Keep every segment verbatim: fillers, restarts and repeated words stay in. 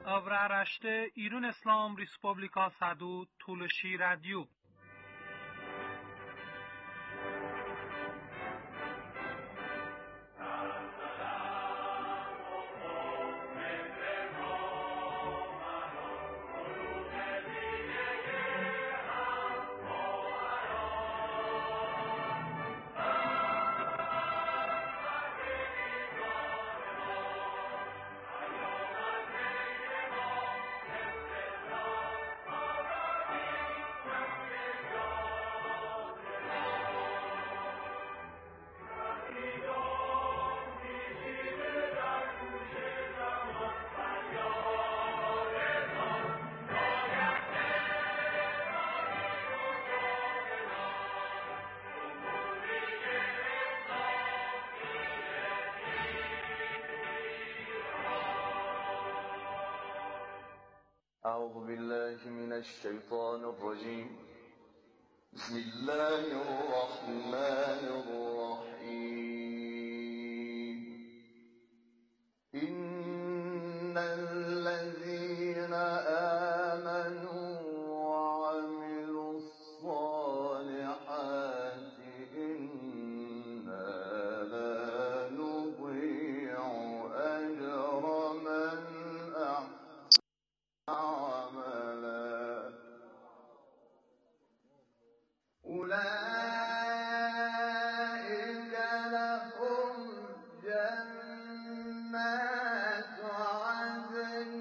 Avraaraşte İran İslam Respublika Sadu Tulshi Radio. أعوذ بالله من الشيطان الرجيم بسم الله الرحمن الرحيم إن الذين آمنوا وعملوا الصالحات إنا لا نضيع أجر من أحسن عملا أولئك لهم جنات عدن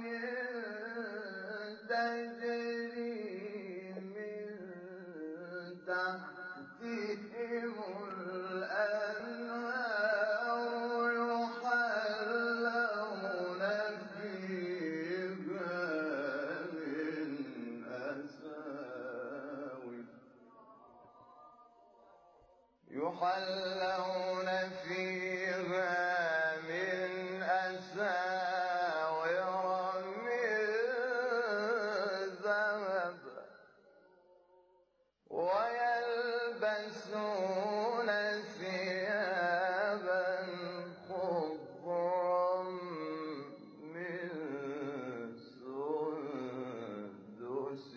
تجري من تحتهم الأنهار يحلون فيها من أساور يحلون فيها من أساور من ذهب ويلبسون ثيابا خضرا من سندس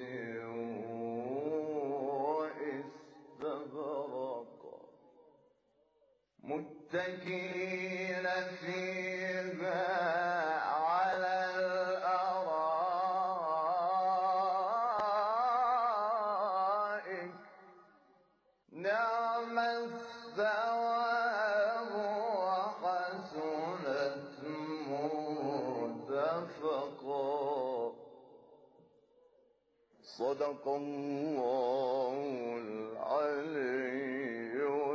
واستبرق متكئين فيها على الأرائك نعم الثواب وحسنت مرتفقا صدق الله العلي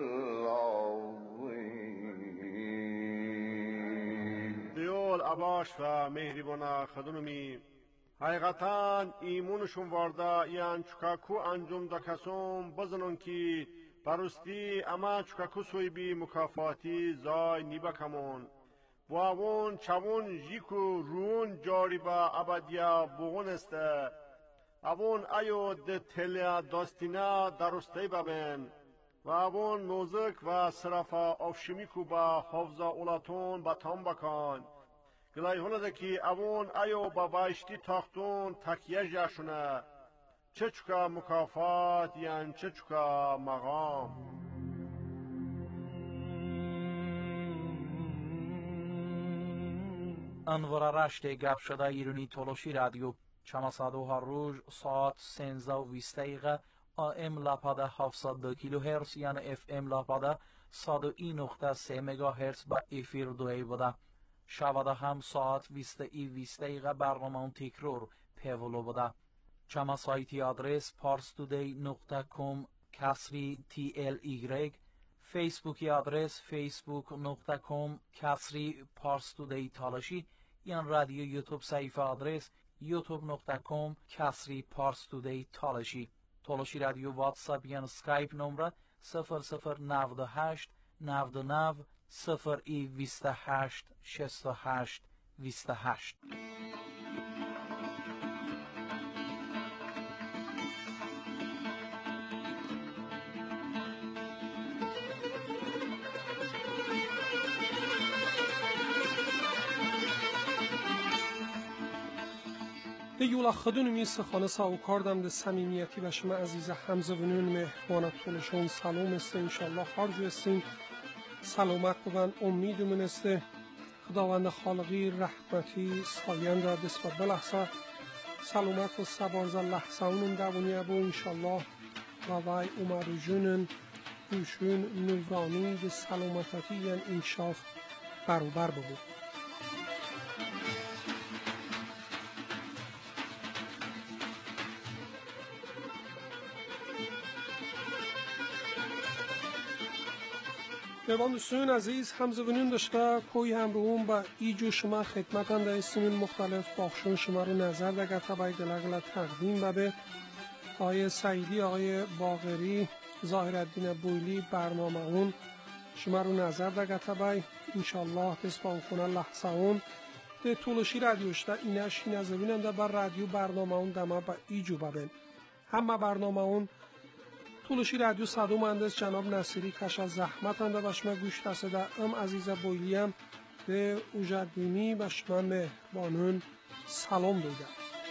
العظيم. دیول عباش و مهربانا خدونمی حقیقتا ایمونشون وارده یان چکاکو انجام دا کسوم بزنون که برستی اما چکاکو سوی بی مکافاتی زای نیبا کمون و اون چون جیکو رون جاری با ابدیا بغون استه اون ایو ده تلیا داستینا درسته ببین و اون موزک و صرفا افشمیکو با حفظا اولاتون با تام بکن گلای هنده که اون ایو با بایشتی تاختون تکیه جاشونه چه چکا مکافات یان چه چکا مقام. انوار رشت گپ شده ایرانی تولوشی رادیو چماسادو هر روز ساعت سنزده و بیست دقیقه آم لاپاده هفتصد و دو کیلو هرتز یعنی اف ام لاپاده صد و یک نقطه سه مگا هرتز با افیر دوی بوده. شباده هم ساعت بیست ای بیست دقیقه برنامه تکرار پیولو بوده. چما سایتی آدرس parstoday نقطه com کسری تی ال ایگرگ، فیسبوکی آدرس facebook نقطه com کسری parstoday تالاشی، یان رادیو یوتیوب صفحه آدرس youtube نقطه com کسری parstoday تالاشی. تالاشی رادیو واتساپ یان سکایپ نمره صفر صفر نود و هشت نود و نه صفر ای بیست و هشت شصت و هشت بیست و هشت. یولا خدون میست خانه ساو کاردم ده سمیمیتی و شما عزیز حمزه ونون مهوانه طولشون سلام است انشالله خارج استین سلامت ببن امید من است خداوند خالقی رحمتی ساین را دست و بلحظه سلامت و سبارز لحظه اونم دوونیه بو انشالله و وی عمر جونن روشون نورانی ده سلامتی ین انشاف برابر ببود. پیوان دوستان عزیز حمزه ونون داشته کوی همروهم با ایجو شما خدمتان در اسمین مختلف باخشون شما رو نظر دگه تبایی دلگل تقدیم و به آقای سعیدی آقای باغری ظاهرالدین بویلی برنامه اون شما رو نظر دگه تبایی انشالله دسپان کنه لحظه اون ده طولشی رادیوشتا اینش نظر بیننده بر رادیو برنامه اون دمه با ایجو ببین همه برنامه اون طولشی رادیو صدو مهندس جناب نصیری کش از زحمت انده و شما گوش تسده ام عزیز بویلی هم به اوجدینی و شما مهربانون سلام دوده.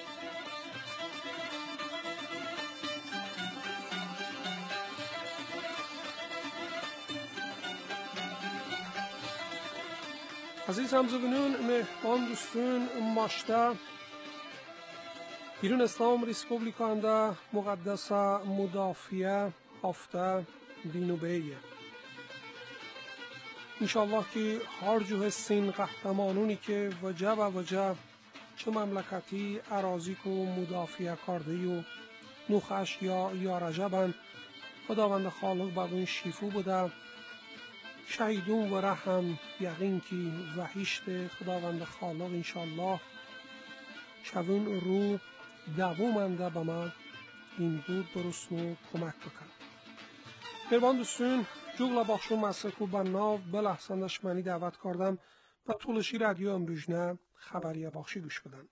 عزیز همزبونون مهربان دوستون ماشته ایران اسلام ریسپوبلیکا انده مقدس مدافعه هفته دینوبهیه انشالله که هر جو هستین قهرمانونی که وجه و وجه چه مملکتی اراضی که مدافعه کرده و نوخش یا یارجبن خداوند خالق بگوین شیفو بوده شهیدون و رحم یقین که وحیشت خداوند خالق انشالله شوون رو دوامنده به من این دود برسنو کمک بکن. مهربان دوستون جوگلا باخشون مسکو به ناو بلحسندش منی دعوت کردم و طولشی رادیو امروژنه خبریه باخشی گوش بدن.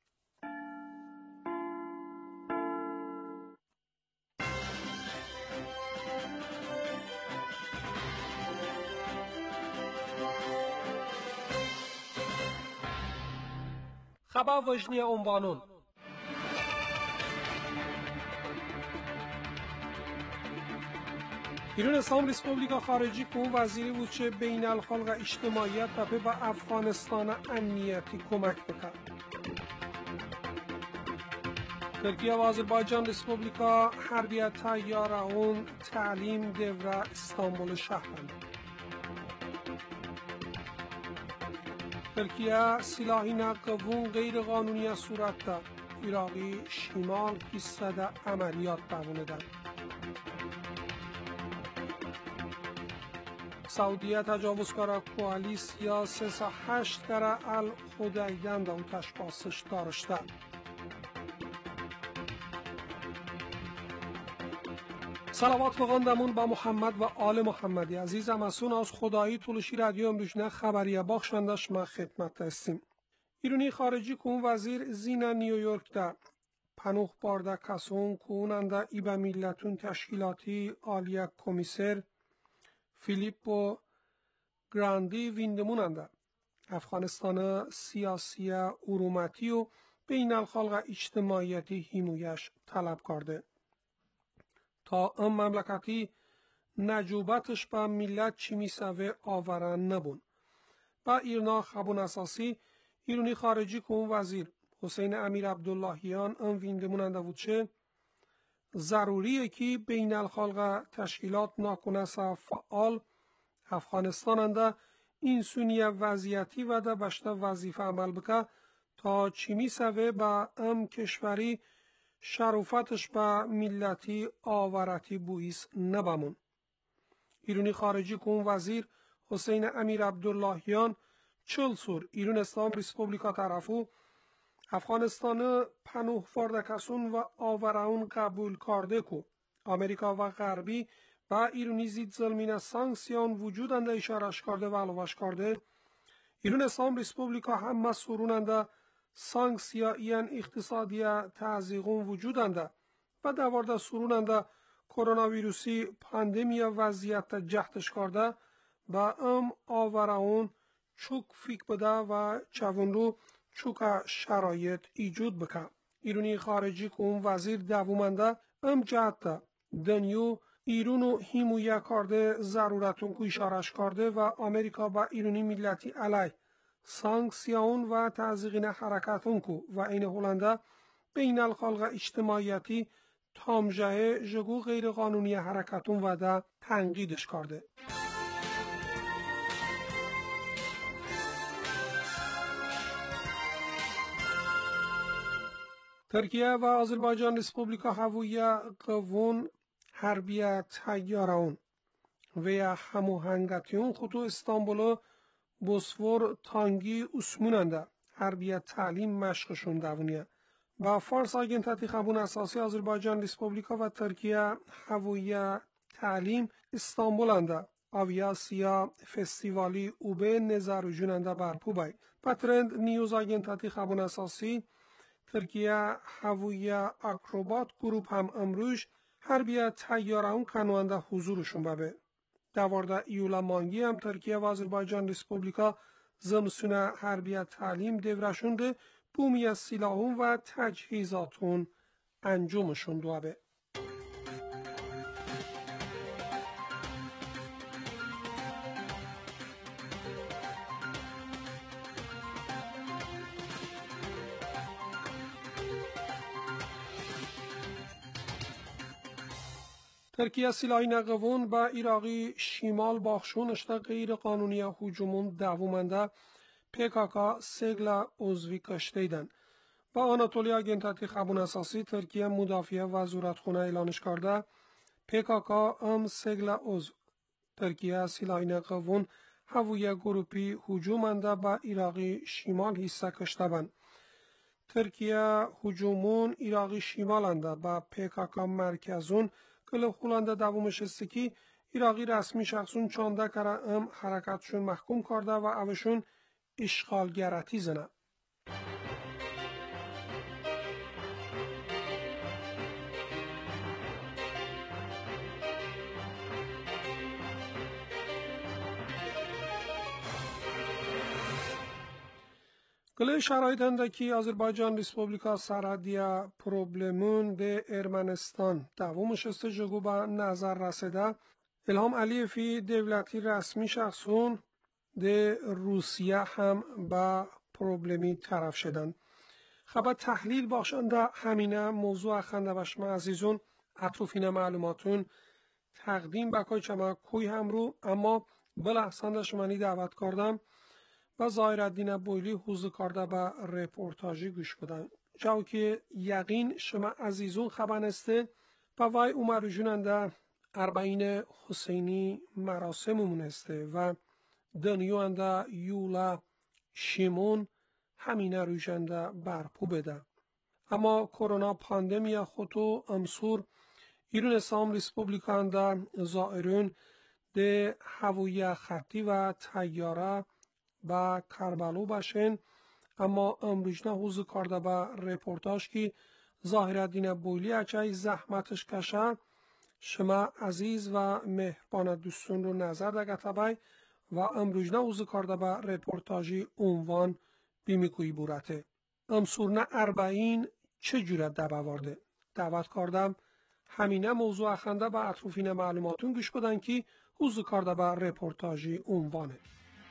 خبر وجنی عنوانون ایران اسلام ریسپوبلیکا خارجی که وزیری بود چه بین الخلق اجتماعیت و به افغانستان امنیتی کمک بکن. ترکیه و آذربایجان ریسپوبلیکا حربیت تیاره اون تعلیم دوره استانبول شهرند. ترکیه سلاحی نقوون غیر قانونی صورت داد. عراقی شمال ایستاده عملیات دوونه داد. سعودیه تجاوزکارا کوالیسیا سه سه هشت کره الخدیدن دا او تشباسش دارشته. صلوات بخواندمون با محمد و آل محمدی عزیزم اسون از خدایی طولشی رادیو امروژنه خبریه باخشندش ما خدمت هستیم. ایرانی خارجی کون وزیر زینا نیویورک دا پنوخ بارده کسون کوننده ای به میلتون تشکیلاتی آلیا کمیسر فیلیپو گراندی ویندموننده افغانستان سیاسی ارومتی و بین الخلق اجتماعیتی هیمویش طلب کرده. تا ام مملکتی نجوبتش با ملت چی میسوه آورن نبون. با ایرنا خبون اساسی ایرانی خارجی کون وزیر حسین امیر عبداللهیان ام ویندموننده بود چه ضروریه که بین الخلق تشکیلات ناکنسا فعال افغانستان انده این سونی وضعیتی و ده بشته وظیفه عمل بکه تا چی میسوه با ام کشوری شروفتش با ملتی آورتی بویس نبامون. ایرانی خارجی کون وزیر حسین امیر عبداللهیان چل سور ایران اسلام ریسپوبلیکا طرفو افغانستان پنوه فاردکسون و آوراون قبول کرده کو امریکا و غربی و ایرانی زید ظلمین سانکسیون وجود انده اشارش کرده و علوش کرده ایران اسلام ریسپوبلیکا هم مسئولون انده سانکسیا این اقتصادی تعزیقون وجود انده و دوارده سرون انده کرونا ویروسی پاندمیا وضعیت جهتش کرده و ام آوراون چوک فیک بده و چون رو چوک شرایط ایجود بکن. ایرونی خارجی کون وزیر دوومنده ام جهت دنیو ایرونو هیمویا کرده ضرورتون کو اشارش کرده و آمریکا با ایرونی ملتی علی سانکسیون و تزیقین حرکتون کو و این هولنده بین الخلق اجتماعیتی تامجه جگو غیر قانونی حرکتون و ده تنقیدش کرده. ترکیه و آذربایجان ریسپوبلیکا هویه قوون حربیه تیارون و هموهنگتیون خطو استانبولو بوسفور تانگی اسموننده حربیه تعلیم مشقشون دوونیه. با فارس آگنتاتی خبون اساسی آذربایجان ریسپوبلیکا و ترکیه هویه تعلیم استانبولنده آویاسیا فستیوالی اوبه نظر جوننده برپوبای. پترند نیوز آگنتاتی خبون اساسی ترکیه هویه اکروبات گروپ هم امروز حربیه تیارون کنوانده حضورشون ببه. دوارده ایولا مانگی هم ترکیه و آذربایجان ریسپوبلیکا زمسونه حربیه تعلیم دورشونده بومی سلاحون و تجهیزاتون انجامشون دوابه. ترکیه سلاحی نقوون با ایراقی شیمال باخشون اشتا غیر قانونی هجومون دوومنده پیکاکا سگلا عضوی کشتیدن. با آناتولیا آگنتاتی خبون اساسی ترکیه مدافعه وزارتخونه اعلانش کرده پیکاکا ام سگلا عضو. ترکیه سلاحی نقوون هویه گروپی هجومنده با ایراقی شیمال حصه کشته بند. ترکیه هجومون ایراقی شیمالنده با پیکاکا مرکزون کل خولنده دومش استکی ایراقی رسمی شخصون چانده کرده ام حرکتشون محکوم کرده و اوشون اشغالگرتی زنه. کل شرایطنده که آذربایجان ریسپوبلیکا سرحدیه پروبلمون ده ارمنستان دومش استجگو به نظر رسیده الهام علیفی دولتی رسمی شخصون ده روسیه هم با پروبلمی طرف شدن. خبر تحلیل باشنده همینه موضوع اخنده بشم عزیزون اطروفین معلوماتون تقدیم بکای چما کوی هم رو اما بلحسنده شمانی دعوت کردم و ظاهرالدین بویلی حوزه کرده به رپورتاجی گوش بدن. جاو که یقین شما عزیزون خبر نسته با وای اومر جوننده اربعین حسینی مراسممون هسته و دنیوانده یولا شیمون همینه روشنده برپو بده. اما کرونا پاندمیا خودو امسور ایرون اسلام ریسپوبلیکانده زائرون ده هویه خطی و تیاره با کربلو باشن اما امروزنا حوض کرده با رپورتاج که ظاهرالدین بویلی اچای زحمتش کشه شما عزیز و مهربان دوستون رو نظر دگه تبای و امروزنا حوض کرده با رپورتاجی عنوان بیمیکوی بورته امسورنا اربعین چه جورت دبه وارده دعوت کردم همینه موضوع اخنده با اطروفین معلوماتون گوش بدن که حوض کرده با رپورتاجی عنوانه.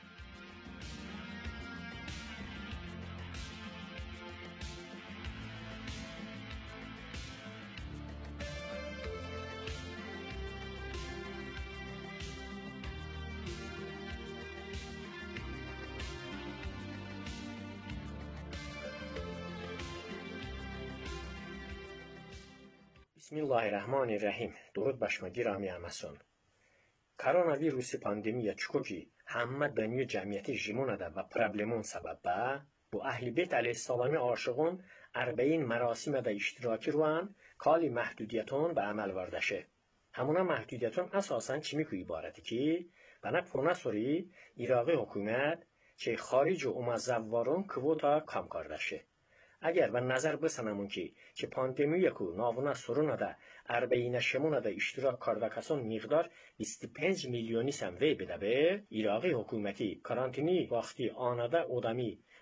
Bismillahirrahmanirrahim. Durud başıma girami amason. Koronavirusi pandemiya çuko ki hamma dünyo cemiyeti jimonada ve problemon sebebe bu Ehl-i Beyt aleyhisselami aşığın اربعین مراسم da iştiraki ruan kali محدودیتون به عمل واردشه. همونا محدودیتون اساساً چی میکوی عبارتی که بنا پرونا سوری ایراقی حکومت چه خارج و امزوارون کوتا کم کردشه. اگر به نظر بسنمون که چه پاندمیه کو ناونا سرونا دا اربعین شمونا دا اشتراک کرده کسان مقدار بیست و پنج میلیونی سم وی بده به ایراقی حکومتی کارانتینی وقتی آنادا اودامی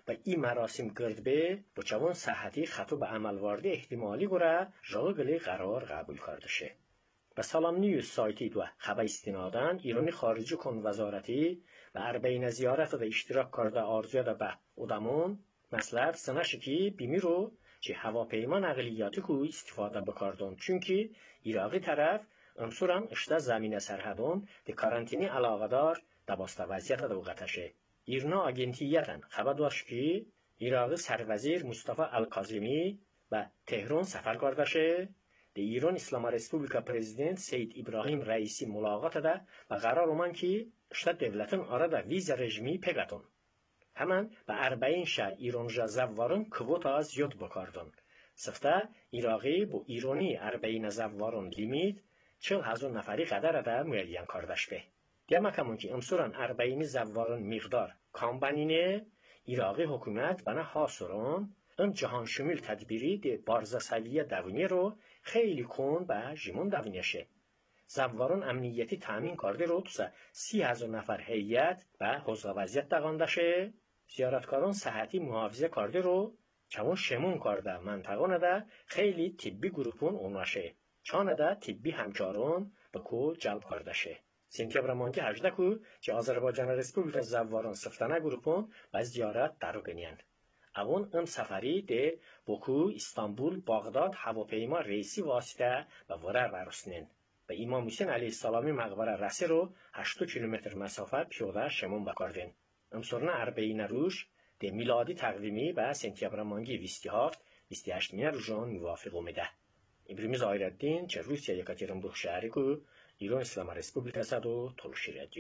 و این مراسم گردبه با چوان صحتی خطو به عمل وارده احتمالی گره جاگلی قرار قبول کرده شه. به سلام نیوز سایتی و خبر استنادن ایرانی خارجی کن وزارتی و اربعین زیارت و اشتراک کرده آرزوی ده به ادامون مثلا سنشه که بیمی رو چه هواپیما نقلیاتی کو استفاده بکردن چونکی ایراقی طرف امسورم اشته زمین سرحدون ده کارانتینی علاقه دار دباسته وضعیت دوغتشه. ایرنا آگنتیتن خبر داشت که ایراقی سروزیر مصطفی الکاظمی و تهران سفر کرده شه. ده ایران اسلام رسپوبلیکا پرزیدنت سید ابراهیم رئیسی ملاقات ده و قرار اومن که اشته دولتن آره ده ویز رژیمی پگتون. همان به اربعین شهر ایران جا زوارن کوتا زیاد بکردن. سفته ایراقی با ایرانی اربعین زوارن لیمیت چل هزار نفری قدر ده معین کردش به. دیما کمون که امسوران اربعین زوارن مقدار کامبانینه ایراقی حکومت بنا حاصران ام جهان شمول تدبیری ده بارزه سویه دوونی رو خیلی کن به جیمون دوونیشه. زواران امنیتی تامین کرده رو توسه سی هزار نفر هیئت و حوزه وضعیت دقاندشه. زیارتکاران صحتی محافظه کرده رو چون شمون کرده منطقه ده خیلی طبی گروپون اونواشه. چانه ده طبی همکارون به کو جلب کرده شه. سنتیابر مانگی هجده کو که آذربایجان رسپوبلیک زواران سفتانه گروپون و زیارت درو گنیند. اون ام سفری ده بوکو استانبول باغداد هواپیما ریسی واسطه و ورر ورسنین. و امام حسین علیه السلامی مقبره رسی رو هشت کیلومتر مسافت پیاده شمون بکردین. امسورنا اربعین روش ده میلادی تقویمی و سنتیابر مانگی بیست و هفت بیست و هشت مینه روزان موافق اومده. ابراهیم زایرالدین چه روسیه یکاترینبورگ شهری کو ایران اسلام رسپوبلیک است و تلوشی رادیو.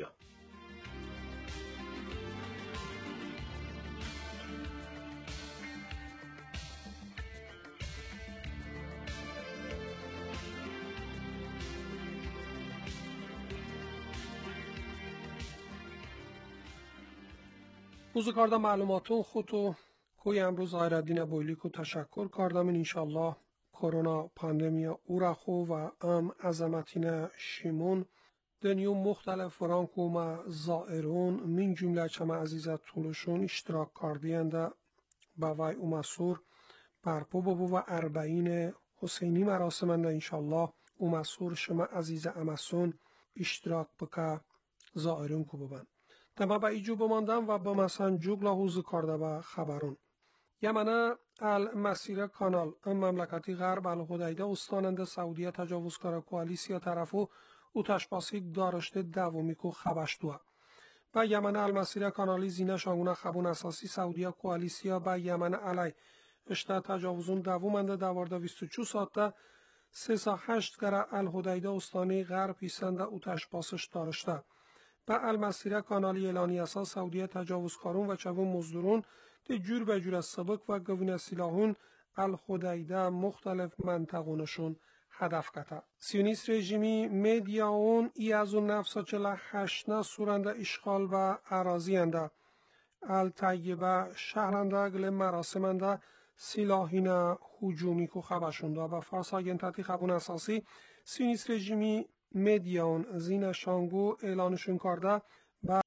بوزو کردم معلوماتون خودتو کوی امروز زایرالدین بویلیکو تشکر کردم. انشالله کرونا پاندمیا اورخو و ام عظمتین شیمون دنیو مختلف فرانکو ما زائرون من جمله چما عزیزت طولشون اشتراک کردینده با وی اومسور برپو بابو و اربعین حسینی مراسمنده. انشالله اومسور شما عزیز امسون اشتراک بکه زائرون کو ببن. دما با ایجو بماندم و با مثلا جوگلا حوزو کرده با خبرون. یمنه المسیر کانال ام مملکتی غرب الهدیده استاننده سعودیه تجاوزکار کوالیسیا طرفو او تشباسی دارشته دومی کو خبشتوه. و یمنه المسیر کانالی زینه شانگونه خبون اساسی سعودیه کوالیسیا با یمنه علی اشته تجاوزون دومنده دوارده بیست و چو ساعته سه سا هشت گره الهدیده استانی غرب ایسنده او تشباسش دارشته. با المسیر کانالی اعلانی اساس سعودیه تجاوزکارون و چوون مزدورون ده جور به جور سبک و گوین سلاحون الخدیده مختلف منطقونشون هدف کتا. سیونیست رژیمی میدیاون ای از اون نفسا چلا هشت سورنده اشغال و اراضی انده. الطیبه شهرنده گل مراسمنده سلاحین حجومی کو خبشونده و فارس آگنتاتی خبون اساسی سیونیست رژیمی میدیاون زین شانگو اعلانشون کرده و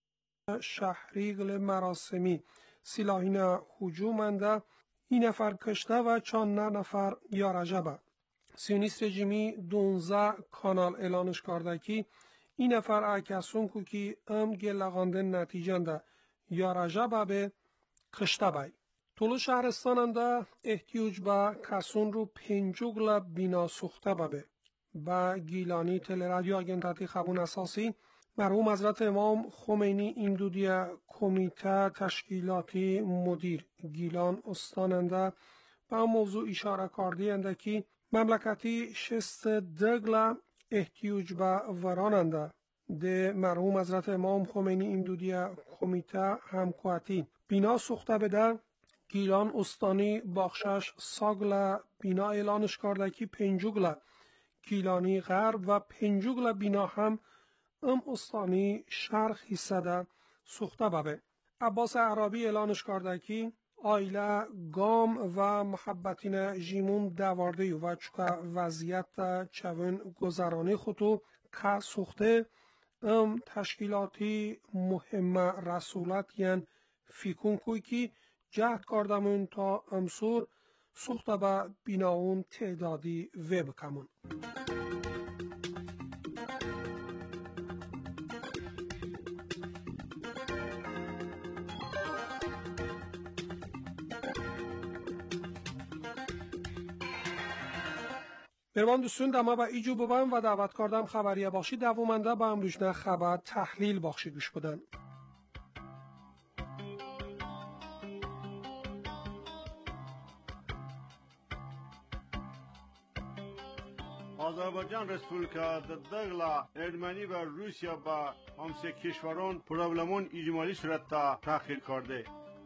شهری گل مراسمی سلاحین حجومنده این نفر کشته و چند نفر یارجبه. سیونیست رژیمی دونزه کانال اعلانش کرده که این نفر اکسون کو که ام گلغانده نتیجنده یارجبه به کشته بای. طولو شهرستاننده احتیاج به کسون رو پنجوگل بینا سوخته ببه. با گیلانی تل رادیو آگنتاتی خبون اساسی مرحوم حضرت امام خمینی امدودی کمیته تشکیلاتی مدیر گیلان استاننده با موضوع اشاره کردینده که مملکتی شست دگل احتیاج به وراننده ده مرحوم حضرت امام خمینی امدودی کمیته همکواتی بینا سوخته بده. گیلان استانی باخشش ساگل بینا اعلانش کرده که پنجوگل گیلانی غرب و پنجوگل بینا هم ام استانی شرق حصه سوخته ببه. عباس عربی اعلانش کرده که آیله گام و محبتین جیمون دوارده و چکا وضعیت چون گذرانی خودو که سوخته ام تشکیلاتی مهم رسولت یعن فیکون کوی که جهد کردمون تا امسور سوخته به بیناون تعدادی و بکمون. برمان دوستون دما با ایجو ببایم و دعوت کردم خبریه باشی دوامنده با امروزنه خبر تحلیل بخشی گوش بدن. آذربایجان رسپوبلیکا دغلا ارمنی و روسیا با همسه کشوران پروبلمون اجمالی صورت تا تأخیر کرده.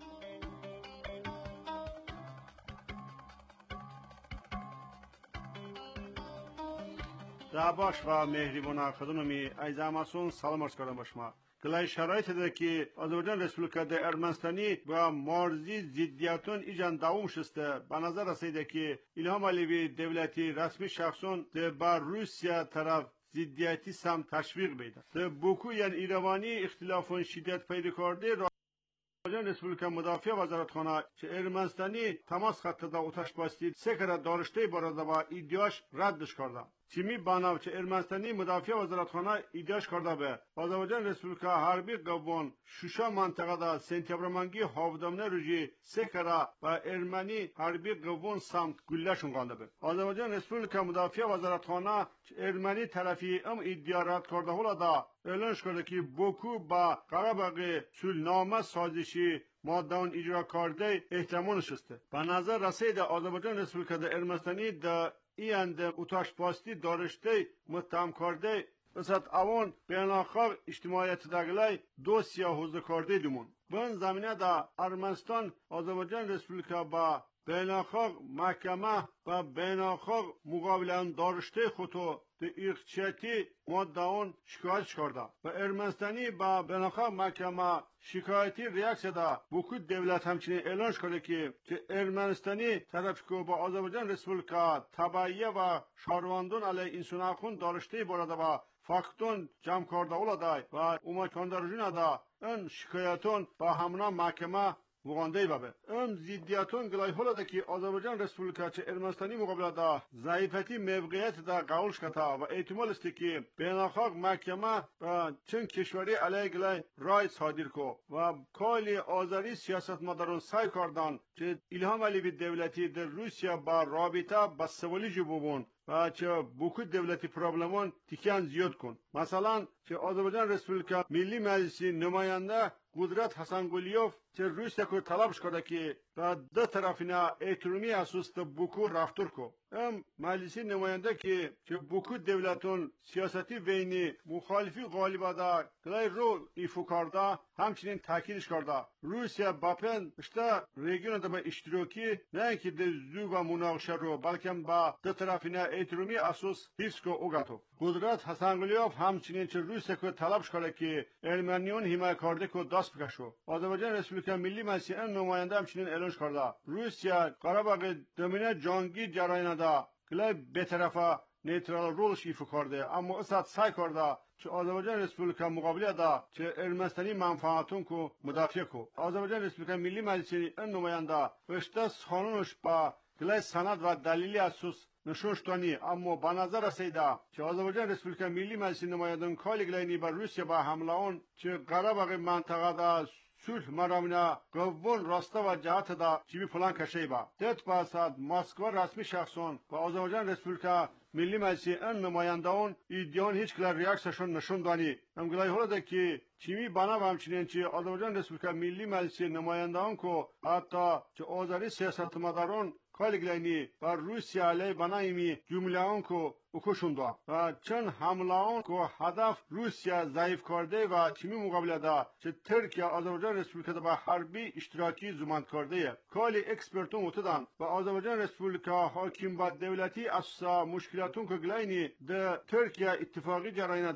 دعواش و مهربان خدمتی از اماسون سلام عرض کردم باشما. کلای شرایط ده که آذربایجان رسپوبلیکا ده ارمنستانی و مارزی زیدیاتون ایجان دوام شسته به نظر رسیده که ایلهام علیوی دولتی رسمی شخصون ده با روسیا طرف زیدیاتی سم تشویق بیده. ده بوکو یعنی ایروانی اختلافون شدت پیدا کرده آذربایجان رسپوبلیکا مدافع وزارتخانه چه ارمنستانی تماس خط دا اتش باستی سکر دارشته برده و ایدیاش ردش کرده. چیمی باناو چه ارمنستانی مدافع وزارتخانه ایدیاش کرده به آذربایجان رسپوبلیکا حربی قوان شوشا منطقه دا سنتیابرمانگی هفدمنه روزی سکر و ارمنی حربی قوان سمت گلشون گانده به آذربایجان رسپوبلیکا مدافع وزارتخانه چه ارمنی طرفی ام ایدیا رد کرده هولا دا اعلان کرده که بوکو با قره‌باغ صلحنامه سازشی ماده اون اجرا کرده احتمال نشسته. به نظر رسید آذربایجان رسپوبلیکا ده ارمنستانی ده ایند اتاش پاستی دارشته متهم کرده وسط اوان بیناخار اجتماعیت دگلای دو سیاه حوزه کرده دومون. به این زمینه دا ارمنستان آذربایجان رسپوبلیکا با بیناخار محکمه و بیناخار مقابلان دارشته خودو ده ایرچیتی ماده اون شکایت کرده و ارمنستانی با بیناخار محکمه شکایتی ریاکس دا بوکو دولت همچنین اعلان کرده که که ارمنستانی طرف که با آذربایجان رسپوبلیکا تبعیه و شهروندان علیه انسان حقوق دارشته برده و فاکتون جمع کرده اولاده و اومکاندارجون دا این شکایتون با همنا محکمه مغانده بابه ام زیدیاتون گلای هولاده که آذربایجان رسپوبلیکا چه ارمنستانی مقابله دا ضعیفتی موقعیت دا قولش کتا و احتمال است که بیناخاق محکمه و چند کشوری علیه گلای رای صادر کو و کالی آذری سیاست مداران سعی کردن که ایلهام علیوی دولتی در روسیا با رابطه با سوالی جبوبون و چه بوکو دولتی پروبلمون تیکیان زیاد کن. مثلا چه آذربایجان رسپوبلیکا ملی مجلسی نماینده قدرت حسن گلیوف چه روسیا کو طلبش کرده که و دو طرفینا احترامی اساس بوکو رفتار کو. ام مجلسی نماینده که چه بوکو دولتون سیاستی بینی مخالفی غالبا دا گلای رو ایفو کرده همچنین تاکیدش کرده روسیا باپن اشتا ریگیون دا با اشتراکی نه اینکه ده زو و مناقشه رو بلکه با دو طرفینا احترامی اساس حفظ کو اوگاتو. قدرت حسن گلیوف همچنین چه روسیا کو طلبش کرده که ارمنیون حمایت کرده کو دست بکشو. آذربایجان رسپوبلیکا ملی مجلسی ان نماینده همچنین اعلان کرده روسیا قره‌باغ دمینه جنگی جراین دا گلای به طرفه نیترال رولش ایفو کرده اما اسات سعی کرده که آذربایجان رسپوبلیکا مقابله دا چه ارمنستانی منفعتون کو مدافع کو. آذربایجان رسپوبلیکا ملی مجلسی ان نماینده وشتاس قانونش با گلای سند و دلیلی اساس نشوشتانی اما به نظر رسیده که آذربایجان رسپوبلیکا ملی مجلسی نمایندگان کالی گلای بر روسیا با حمله اون چه قره‌باغ منطقه دا صلح مرامنا قوون راسته و جهت دا چیبی پلان کشی با دت باسد مسکو رسمی شخصون و آذربایجان رسپوبلیکا ملی مجلسی ان نمایندگان ایدیان هیچ کلا ریاکشن نشون دانی هم گلای هولاده که چیمی بنا و همچنین چی آذربایجان رسپوبلیکا ملی مجلسی نمایندگان کو حتی چه آذری سیاستمداران کالی گلینی و روسیا علیه بنایمی جمله آن کو اکوشوندا و چند حمله آن کو هدف روسیا ضعیف کرده و چیمی مقابله دا چه ترکیه آذربایجان رسپوبلیکا با حربی اشتراکی زمانت کرده کالی اکسپرتون متدان و آذربایجان رسپوبلیکا حاکم با دولتی اساسا مشکلاتون که گلینی ده ترکیه اتفاقی جراین دا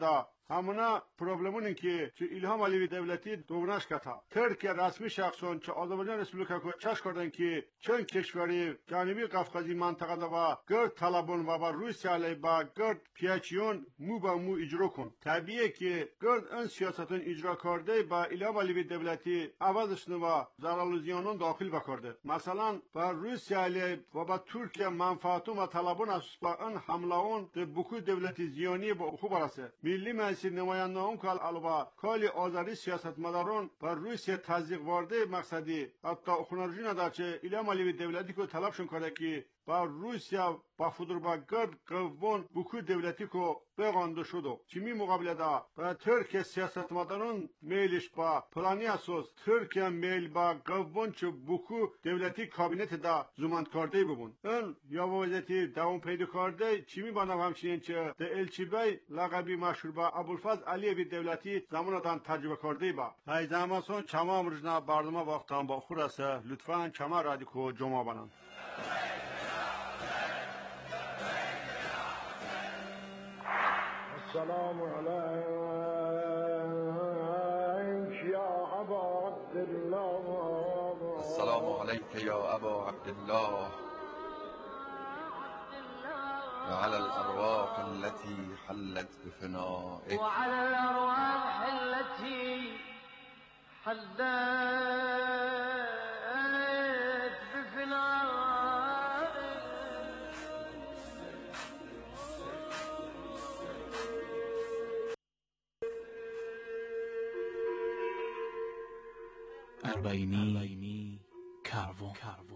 همونا پروبلمون که چه ایلهام علیوی دولتی دوونش کتا ترکیه رسمی شخصون چه آذربایجان رسپوبلیکا کو چش کردن که چند کشوری جنوبی قفقازی منطقه و گرد طلبون و با روسیه علی با گرد پیاچیون مو با مو اجرا کن. طبیعه که گرد این سیاستون اجرا کرده با ایلهام علیوی دولتی عوضش و ضرر و زیانون داخل بکرده. مثلا با روسیه علی و با ترکیه منفعتون و طلبون از با این حمله اون در بکو دولتی زیانی با خوب برسه. ملی مجلس نمایندگان کال الوا کالی آذری سیاست مدارون با روسیه تزریق وارده مقصدی حتی خونرجی نداشته ایلهام علیوی دولتی کو طلبشون کرده که با روسیه با فدر با گرد قوون بکو دولتی کو بغانده شد. چمی مقابله دا با ترکیه سیاست مدارون میلش با پلانی اساس ترکیه میل با قوون چه بکو دولتی کابینت دا زمانت کرده ببون. این یا وضعیتی دوام پیدا کرده چمی بانم همچنین چه ده الچیبای لقبی مشهور با ابوالفضل علیوی دولتی زمان دان تجربه کرده با. های زمانسون چما مرجنا برنامه وقتان با خور است. لطفاً چما رادیکو جمع بانن. السلام عليك يا أبا عبد الله. السلام عليك يا أبا عبد الله وعلى الأرواح التي حلت بفنائك وعلى الأرواح التي حلت بفنائك. اربعینی کاروان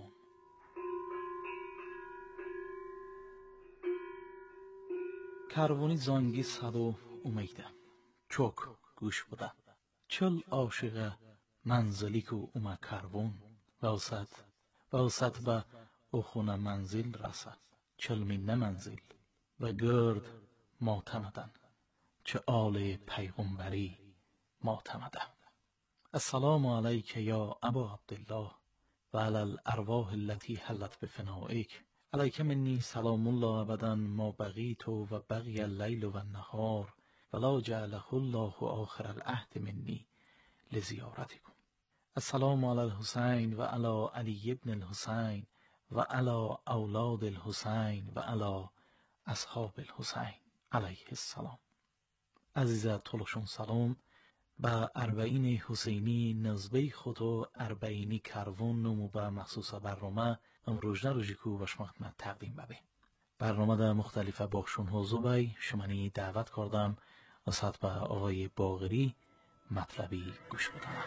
کاروانی زانگی صدو اومیده چوک گوش بوده چل عاشق منزلی که اومه کاروان واسط واسط به اخونه منزل رسد چل مینه منزل و گرد ماتمدن چه آل پیغمبری ماتمدن. السلام عليك يا أبا عبد الله وعلى الأرواح التي حلت بفنائك. عليك مني سلام الله أبدا ما بقيت وبقي الليل والنهار ولا جعله الله آخر العهد مني لزيارتكم. السلام على الحسين وعلى علي بن الحسين وعلى أولاد الحسين وعلى أصحاب الحسين عليه السلام. عزیزه طولشون سلام با اربعین حسینی نزبه خود و اربعینی کاروان نمو با مخصوص برنامه امروز روزی کو باش خدمت تقدیم ببین. برنامه در مختلف بخشون حضور بای شمانی دعوت کردم و ساعت با آقای باقری مطلبی گوش بدم.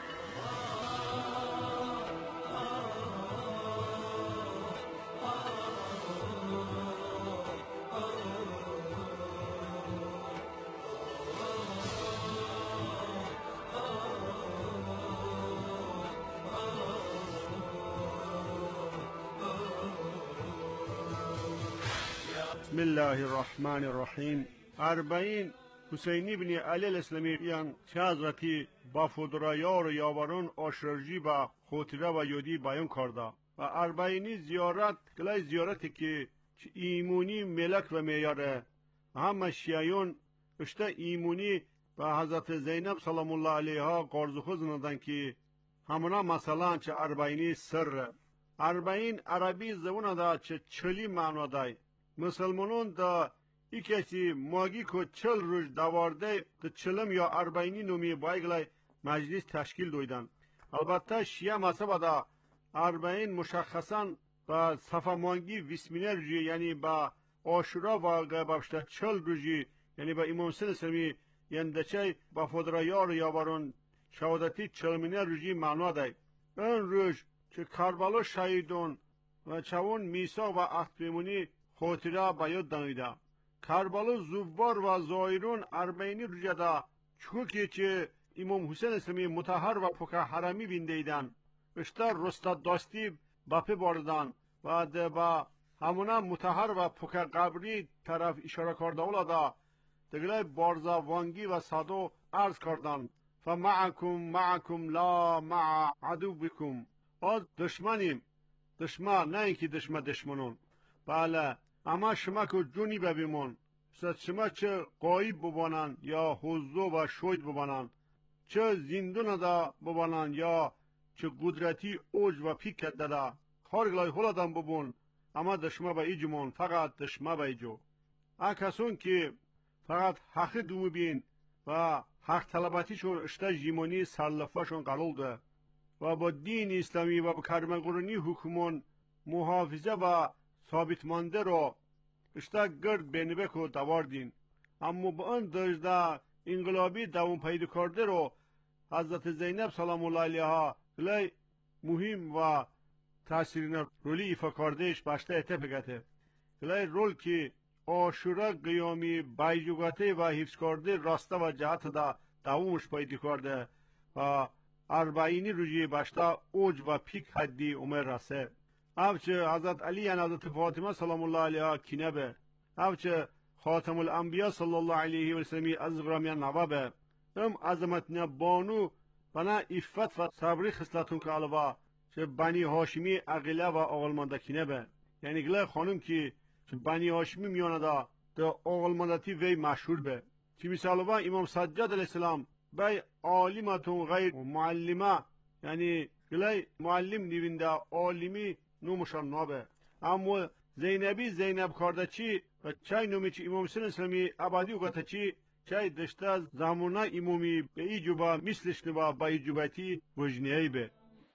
بسم الله الرحمن الرحیم. اربعین حسینی بن علی الاسلامی یان چه حضرتی با فدرایار و یاورون آشرجی با خوتیره و یودی بیان کرده و اربعینی زیارت کلای زیارتی که ایمونی ملک و میاره همه شیعیون اشته ایمونی و حضرت زینب سلام الله علیها قرض ندن که همونا مثلا چه اربعینی سر اربعین عربی زبون دا چه چلی معنا دای مسلمانون دا ای کسی ماگی که چل روز دوارده دا چلم یا اربعینی نومی بایگلای مجلس تشکیل دویدن. البته شیعه مذهب دا اربعین مشخصا با صفا مانگی ویسمینه روزی یعنی با عاشورا و بابشته چل روزی یعنی با امام حسین اسلامی یعنی دچه با فدرایار یاورون شهادتی چلمینه روزی معنا دای. این روز که کربلا شهیدون و چون میثاق و عهد پیمانی خوتیره بیاد دانیده. کربلا زوار و زایرون اربعینی روزه دا چوکی که امام حسین اسلامی مطهر و پوکه حرمی بینده ایدن اشتر رستاد داستی باپی باردن و با همونا مطهر و پوکه قبری طرف اشاره کرده اولا دا دگلای بارزا وانگی و صادو عرض کردن فمعکم معکم لا مع عدو بکم. از دشمنیم دشمن نه اینکه دشمن دشمنون بله اما شما که جونی ببیمون شما چه قایب ببانن یا حضو و شوید ببانن، چه زندون دا ببانن یا چه قدرتی اوج و پیک داده خارگلای خلادم ببون، اما دشما با ایجمون فقط دشما با ایجو. اکسون که فقط حق دومو بین و حق طلباتیشون اشتا جیمونی سرلفاشون قلول ده و با دین اسلامی و با کرمگرونی حکومون محافظه و ثابت مانده رو اشتا گرد بینبک و دواردین. اما با اون دجده انقلابی دوم پیدا کرده رو حضرت زینب سلام الله علیها گلی مهم و تاثیرین رولی ایفا کردهش باشته اته بگته گلی رول که آشورا قیامی بایجوگاته و حفظ کرده راسته و جهت دا دومش پیدا کرده و اربعینی روزی باشته اوج و پیک حدی عمر رسه. اوچه حضرت علی یعنی حضرت فاطمه سلام الله علیها کینه به، اوچه خاتم الانبیاء صلی الله علیه و سلم از غرامیان نوابه، ام عظمت نبانو بنا افت و صبری خصلتون که علاوه چه بنی هاشمی عقیله و آقلماندکینه به، یعنی گله خانم که بنی هاشمی میانه دا دا آقلماندتی وی مشهور به. چی مثال با امام سجاد علیه السلام بای عالمتون غیر معلمه، یعنی گله معلم نیونده عالمی نومشان نابه. اما زینبی زینب کاردچی و چای نومی چی امام حسین اسلامی عبادی وقتا چی چای دشته زمانه امامی به ایجوبا مثلش نبا با ایجوباتی وجنیهی به.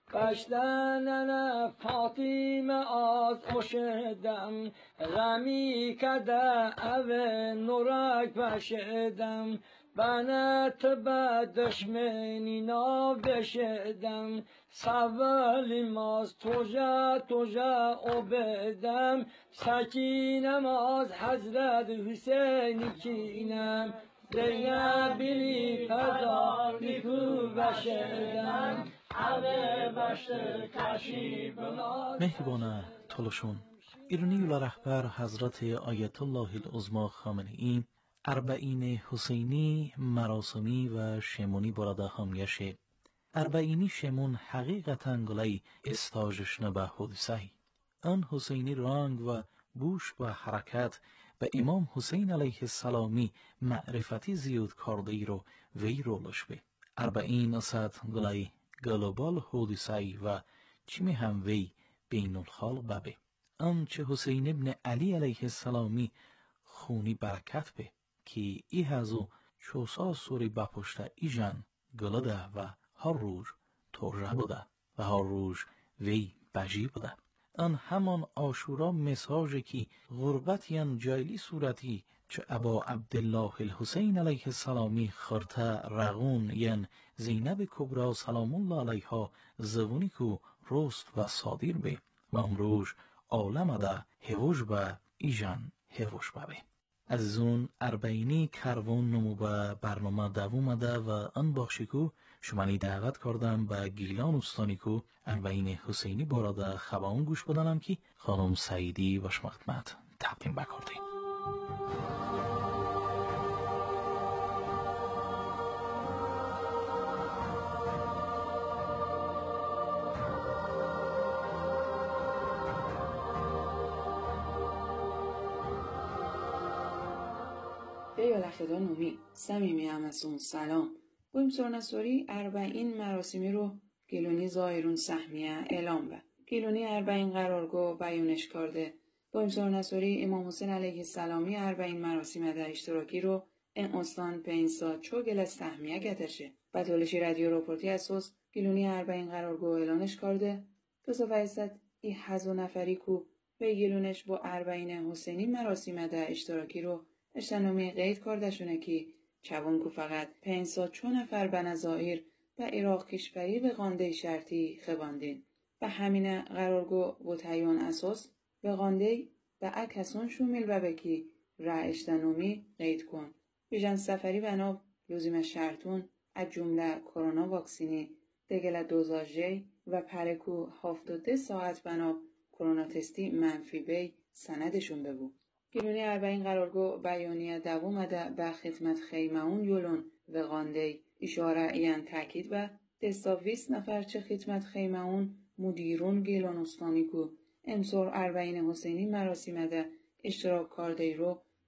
قشتنن فاطمه از خوشدم غمی کده او نورک بشدم بنت به دشمنی نابشدم سوال ماز توجه توجه عبدم سکینم از حضرت حسین کینم دیگه بلی فدا نیکو بشدم مهربانه تلشون ایرانی و رهبر حضرت آیت الله العظما خامنه ای اربعین حسینی مراسمی و شمونی براده همیشه اربعینی شمون حقیقتا گلای استاجشنه به حدثه آن حسینی رنگ و بوش و حرکت به امام حسین علیه السلامی معرفتی زیاد کرده ای رو وی رولش به اربعین اصد گلای گلوبال حدثه و چمی هم وی بین الخلق ببه آنچه حسین ابن علی علیه السلامی خونی برکت به که ای هزو چوسا سوری بپشته ایجان گلده و هر روز توجه بوده و هر روز وی بجی بوده. آن همان آشورا مساجی که غربت یان جایلی صورتی چه ابا عبدالله الحسین علیه السلامی خرطه رغون یان زینب کبرا سلام الله علیها زوونی کو رست و صادیر به و امروز عالم ده هوش به ایجان هوش به از اون اربعینی کروان نمو به برنامه دوام ده و آن بخشی کو شمانی دعوت کردم به گیلان استانی کو اربعین حسینی باراده خبان گوش بدنم که خانم سعیدی و شما خدمت تقدیم بکردیم. خدا نومی صمیمی همسون سلام. بویم سرنسوری اربعین مراسمی رو گیلونی زایرون سهمیه اعلام به گیلونی اربعین قرارگو بیانش کرده. بویم سرنسوری امام حسین علیه السلامی اربعین مراسم ده اشتراکی رو این استان پینسا چو گل سهمیه گتشه و دولشی رادیو روپورتی اساس گیلونی اربعین قرارگو اعلانش کرده. دو سو فیصد ای هزو نفری کو به گیلونش با اربعین حسینی مراسم ده اشتراکی رو اشتنامی قید کردشونه که چوان کو فقط پینسا چون نفر به نظایر به عراق کشوری به قانده شرطی خواندین. به همین قرارگو و تایون اساس به قانده به اکسون شومیل و بکی را اشتنامی قید کن. بیجن سفری بناب لزوم شرطون از جمله کرونا واکسینی دگل دوزاجی و پرکو هفتاده ساعت بناب کرونا تستی منفی بی سندشون ببو. گیلونی اربعین قرارگو بیانیه دوام ده به خدمت خیمهون یولون و قانده اشاره این تاکید و دستا ویست نفر چه خدمت خیمهون مدیرون گیلان استانی کو امسور اربعین حسینی مراسم ده اشتراک کرده رو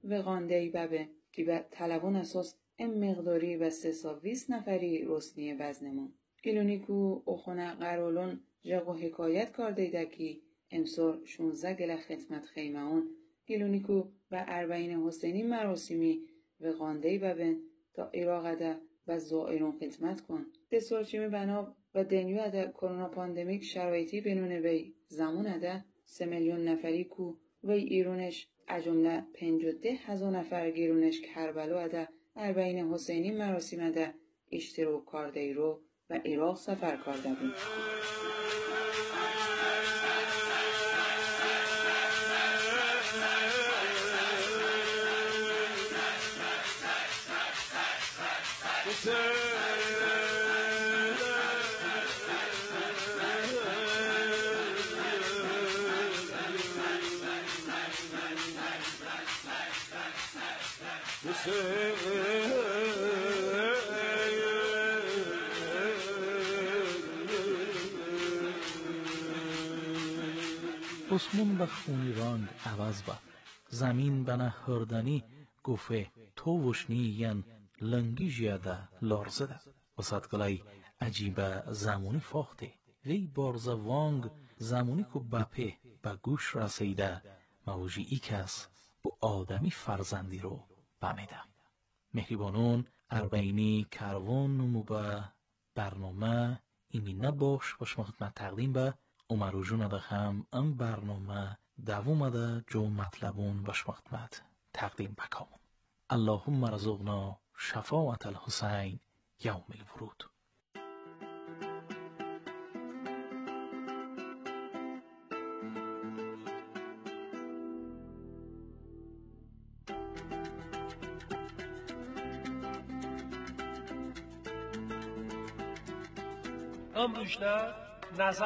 وقاندهی ببه که به تلوان اساس ام مقداری و سه سا ویست نفری رسنی وزنمون. گلونیکو اخونه قرولون جاگو حکایت کرده دکی امسار شونزه گله خدمت خیمهون گلونیکو و اربعین حسینی مراسمی وقاندهی ببن تا ایراق ده و زائرون خدمت کن. دستورچیمی بنا و دنیو ده کرونا پاندمیک شرایطی بنونه وی زمان ده سه میلیون نفری کو وی ایرونش اجمله پنج و ده هزار نفر گیرونش کربلو ده اربعین حسینی مراسم ده اشتراک کرده رو و عراق سفر کرده بود. اسمون به خونی رنگ عوض با زمین به نهردنی گفه تو وشنی ین لنگی جیاده لارزه ده وسط کلای عجیبه زمانی فاخته وی بارز وانگ زمانی که بپه به گوش رسیده موجی ای کس با آدمی فرزندی رو بمیده. مهریبانون اربعینی کروان نمو به برنامه ایمی نباش باش ما خدمت تقدیم به عمرو جون ده هم ام برنامه دوام ده جو مطلبون باش ما خدمت تقدیم بکامون. اللهم رزقنا شفاعت الحسین یوم الورود. امروشنه نظر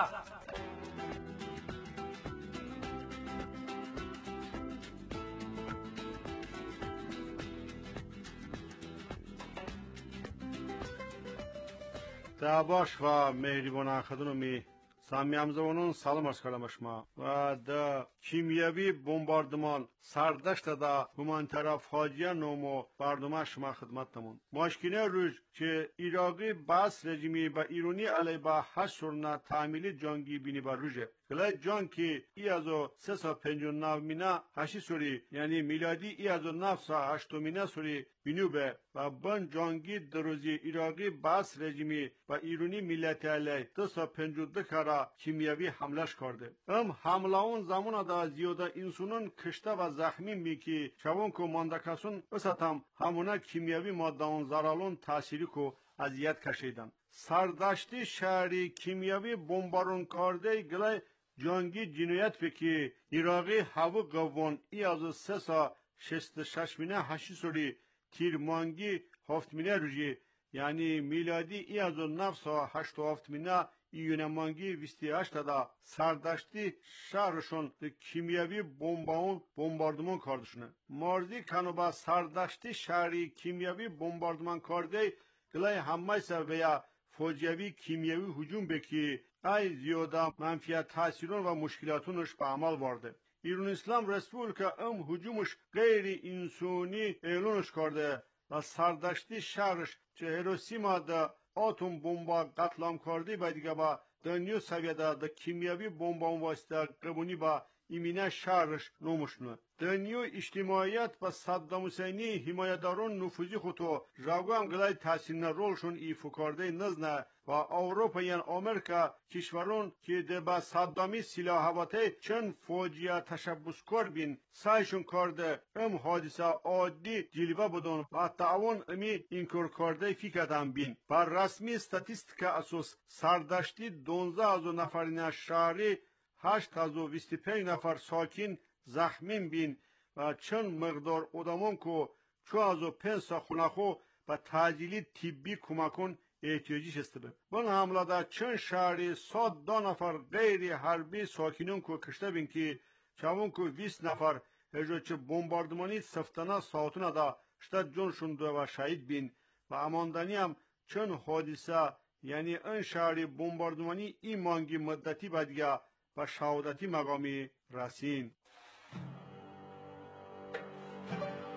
Tabaş ve mehriban خدمت سامیامزوانون سلام عرض کردم شما و در کیمیاوی بمباردمان سردشت دا هومانیتر فاجعه نومو برنامه شما خدمتتمون مشکینه روز که ایراقی باس رژیمی با ایرانی علی با هشت سرنا تعمیلی جنگی بینی با روزه گله جنگ که ای ازو سه سا پنج و نو مینا هشی سوری یعنی میلادی ای ازو نف سا هشتو مینا سوری بینو به و بن جنگی دروزی ایراقی باس رژیمی با ایرانی ملت علی دو سا پنج و دو کارا کیمیاوی حملش کرده ام حمله اون زمان دا زیاده انسانون کشته و زخمی می که شوان که ماندکسون وسطم همونه کیمیاوی ماده اون زرالون تأثیری که اذیت کشیدن سردشتی شهری کیمیاوی بمبارون کرده گله جنگی جنایت فکی ایراقی هوا قوان ای از سه سا شست شش مینه هشی سوری تیر مانگی هفت مینه روژی یعنی میلادی ای از نف سا هشت و هفت مینه ایونه مانگی ویستی هشت دا سردشتی شهرشون ده کیمیاوی بمباون بمباردمان کردشونه مرزی کنو با سردشتی شهری کیمیاوی بمباردمان کرده گلای همه سویا فوجیوی کیمیاوی هجوم بکی ای زیاده منفیت تاثیرون و مشکلاتونش به عمل وارده ایران اسلام رسپوبلیکا ام هجومش غیر انسانی اعلانش کرده و سردشتی شهرش چه هیروشیما ده آتوم بمبا قتلام کرده و دیگه با دنیو سویده ده کیمیاوی بمبا واسطه قبونی با ایمینه شهرش نومشنه دنیو اجتماعیت و صدام حسینی حمایتداران نفوذی خودو جاگو هم گلای تحسین رولشون ایفو کرده نزنه و اروپا یعنی امریکا کشورون که ده با صدامی سلاح هواته چند فوجیه تشبس کر بین سایشون کرده ام حادثه عادی جلوه بدون و تعاون امی اینکار کرده فکرم بین بر رسمی استاتیستیکا اساس سردشتی دونزده هزار نفرین شهری هشت هزار و بیست و پنج نفر ساکن زخمین بین و چند مقدار ادامون که چو از و پنج سا خونخو و تعجیلی طبی کمکون احتیاجیش استبه بن حمله در چند شهری صد دو نفر غیر حربی ساکنون که کشته بین که چون که بیست نفر هجا چه بمباردمانی سفتانه ساعتونه دا شتد جونشون دو و شهید بین و اماندنی هم چند حادثه یعنی این شهری بمباردمانی این مانگی مدتی بدگه و شهادتی مقامی رسین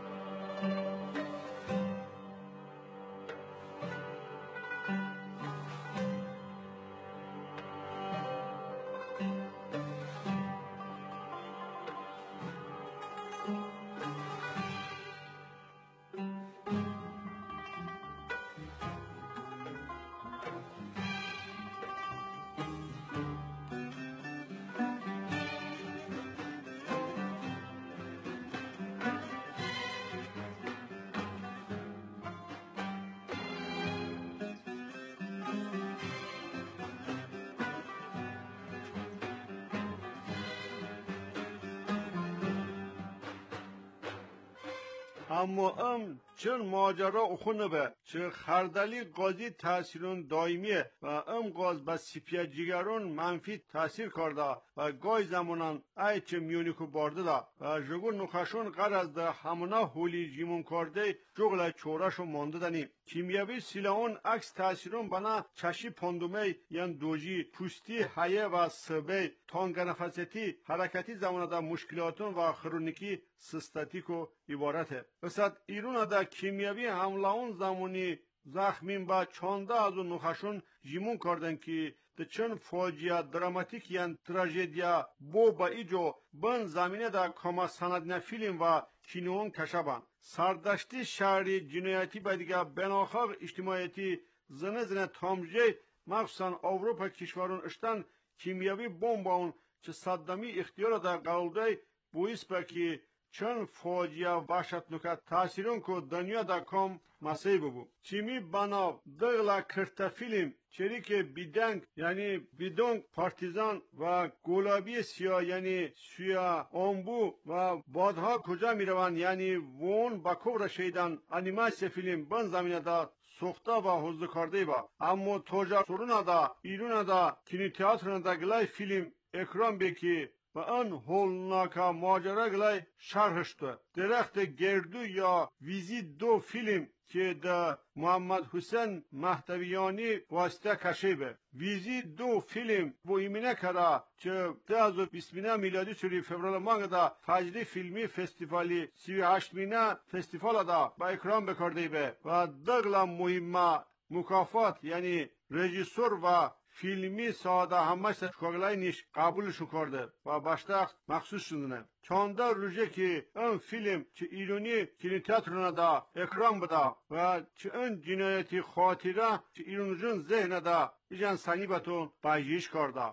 اما ام چون ماجرا اخونه به چه خردلی قاضی تاثیرون دائمیه و ام قاز به سپیا جگرون منفی تاثیر کرده و گای زمانان ای چه میونیکو بارده دا و جگو نخشون قرض ده همونا هولی جیمون کرده جغل چوراشو مانده دنی کیمیاوی سیلاون عکس تاثیرون بنا چشی پاندومه یان دوجی پوستی حیه و سبه تانگنفسیتی حرکتی زمان دا مشکلاتون و خرونیکی سیستاتیکو عبارته بسید ایرون دا کیمیاوی حملاون زمانی زخمین با چانده از اون نخشون جیمون کردن که ده چون فاجیه دراماتیک یان تراژدیا بو با ایجو بن زمینه دا کاما سندنه فیلم و کینوان کشبان سردشتی شهری جنایتی با دیگه بناخاق اجتماعیتی زنه زنه تامجه مخصوصا اوروپا کشورون اشتن کیمیاوی بمباون چه صدامی اختیار دا قلده بویس با که چون فاجیه وحشتناک تاثیرون که دنیا دا کام مسیح ببو چیمی بنا دغلا کرتا فیلم چری که بیدنگ یعنی بیدونگ پارتیزان و گلابی سیاه یعنی سیاه آنبو و بادها کجا می روان یعنی وون با کبر شیدن انیماسیون فیلم بن زمینه دا سوخته و حوزه کرده با اما توجه سرون دا ایرون دا کینی تیاترون دا گلای فیلم اکرام بکی و آن هولناکا ماجرا گلای شرحشته درخت گردو یا ویزی دو فیلم که دا محمد حسین مهدویانی واسطه کشیبه ویزی دو فیلم بو ایمینه کرا که ده هزار و بیست میلادی سوری فبرال مانگ دا فجری فیلمی فستیوالی سی و هشت مینه فستیوال دا با اکرام بکرده به و دغلا مهمه مکافات یعنی رژیسور و فیلمی ساده همه شکاگلای نیش قبولشون کرده و باشتاق مخصوص شدنه چانده روژه که این فیلم چه ایرانی کینی تیاترونه دا اکرام بده و چه این جنایتی خاطره چه ایرونجون ذهنه دا ایجان سنی بتون بایجیش کرده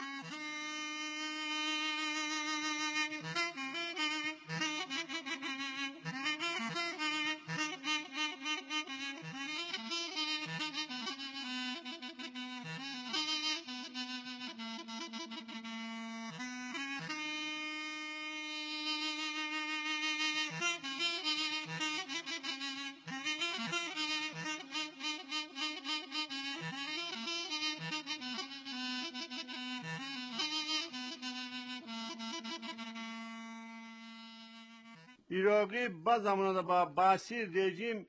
ایراقی با زمان با باسی رژیم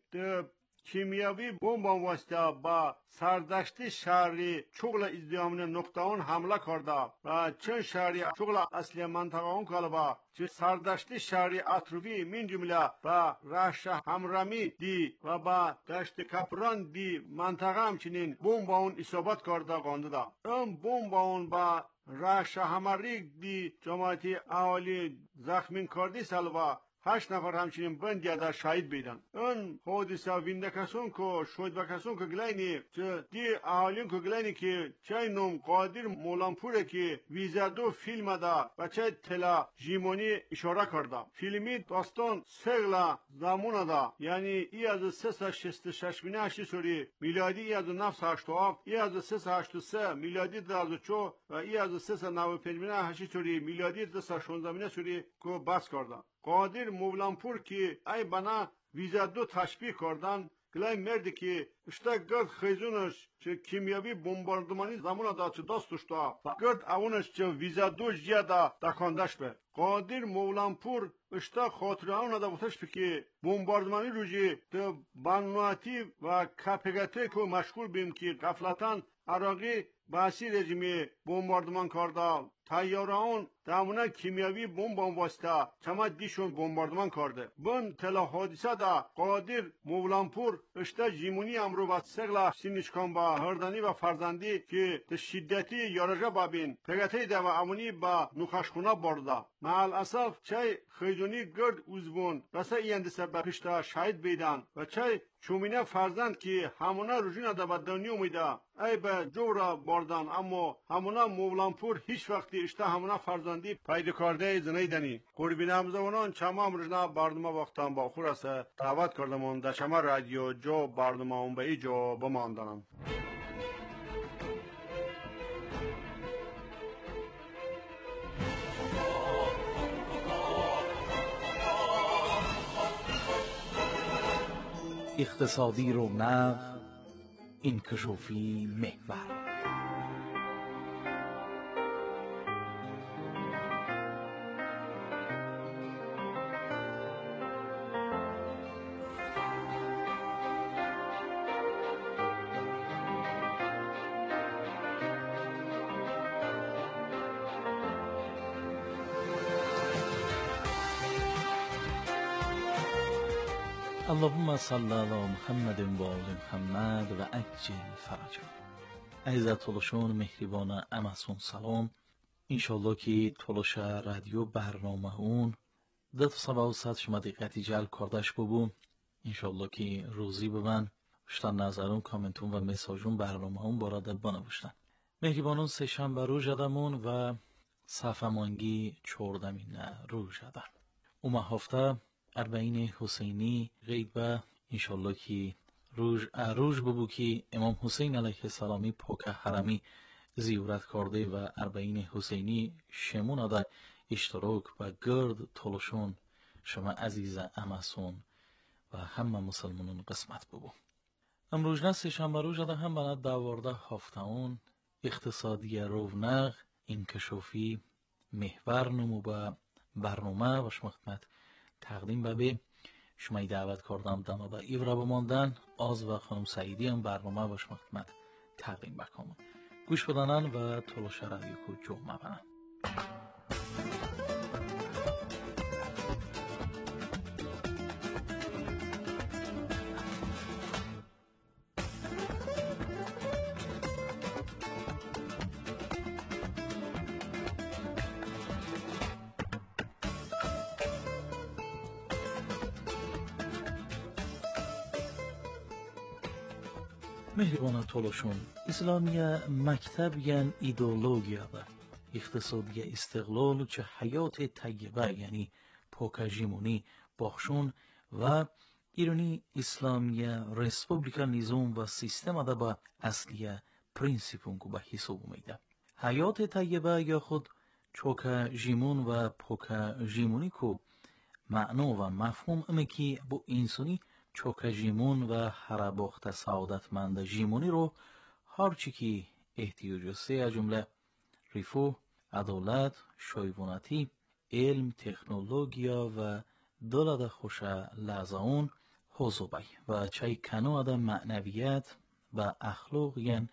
کیمیاوی بمب واسطه با سردشتی شهری چغل ازدیامن نقطهان حمله کرده و چند شهری چغل اصلی منطقه اون کالبا چه سردشتی شهری اطروفی من جمله با رشت همرامی دی و با دشت کپران دی منطقه همچنین بمب اون اصابت کرده گانده دا اون بمب اون با رشت همریک دی جماعتی اهالی زخمین کردی سلوا هشت نفر همچنین بند در شهید بیدن اون حادثه وینده کسون که شهید و کسون که گلینی چه دی اهالین که گلینی که چه نوم قادر مولانپوره که ویزه دو فیلم دا و چه تلا جیمونی اشاره کرده فیلمی داستان سغلا زمون دا یعنی ای از سه شست شش بینه هشتی سوری میلادی ای از نفس هشت و آف ای از سه هشت و سه میلادی در چو و ای از سه نو پنج بینه هشتی سوری میلادی در شونزده بینه سوری که بس کرده قادر مولانپور که ای بنا ویزا دو تشبیه کردن گلای مردی که اشتا گرد خیزونش چه کیمیاوی بمباردمانی زمان دا چه دستش دا و گرد اونش چه ویزا دو جیا دا دکاندش به قادر مولانپور اشتا خاطره اون دا بوتش که بمباردمانی روژی ده بانواتی و کپگته که مشغول بیم که غفلتاً عراقی باسی رژیمی بمباردمان کرده تیاره اون دامونه کیمیاوی بمب واسطه چما دیشون بمباردمان کرده بن تلا حادثه دا قادر مولانپور اشتا جیمونی امرو با سغلا سینیشکان با هردانی و فرزندی که ده شدتی یارجا بابین پگته ده و امونی با نخشخونه برده محل اصف چای خیزونی گرد اوزبون رسه ایندسه بپشتا شاید بیدن و چای چومینه فرزند که همونا روژینا ده با دنیا میده ای به جورا بردن اما همونا مولانپور هیچ وقتی اشتا همونا فرزندی پیدا کرده زنی دنی قربین همزوانان چما امروزنا بردما وقتان با خور است دعوت کردمون در شما رادیو جو بردما اون به ای جو بماندنم اقتصادی رونق، انکشافی محور. اللهم صل علی محمد و آل محمد و عجل فرجه. عزت طلشون مهربان امسون سلام. انشالله که طلش رادیو برنامه اون ده سبا و ست شما دقیقتی جل کردش ببوم. انشالله که روزی ببن شتن نظرون کامنتون و مساجون برنامه اون باراده بنوشتن. مهربانون سه شنبه رو جدمون و صفمانگی چوردمین رو جدن. اومه هفته اربعین حسینی غیبه انشالله که روز روز ببو که امام حسین علیه السلامی پاک حرمی زیارت کرده و اربعین حسینی شمون در اشتراک و گرد طلشون شما عزیز امسون و همه مسلمانان قسمت ببو. امروز نه سه شنبه روز ده هم بنا دوارده هفته اون اقتصادی رونق انکشافی محور نمو به برنامه و شما خدمت تقدیم به شما دعوت کردم دما به ایورا بماندن آز و خانم سعیدی هم برنامه با شما خدمت تقدیم بکنم. گوش بدانن و طلش رادیو کو جمعه بنن. مهربان طلشون اسلامیه مکتب یعنی ایدئولوژیا ده اقتصادی استقلال چه حیات طیبه یعنی پاکجیمونی باخشون و ایرانی اسلامیه ریسپوبلیکا نظام و سیستم ده با اصلیه پرینسیپون که به حساب میده. حیات طیبه یا خود چوکجیمون و پاکجیمونی که معنا و مفهوم اما که با انسانی چوکا جیمون و حرباخت سعادتمند جیمونی رو هرچی که احتیاج سه از جمله رفاه، عدالت، شایوانتی، علم، تکنولوژیا و دولت خوش لحظه حضوبی و چای کنو دا معنویت و اخلاق یعن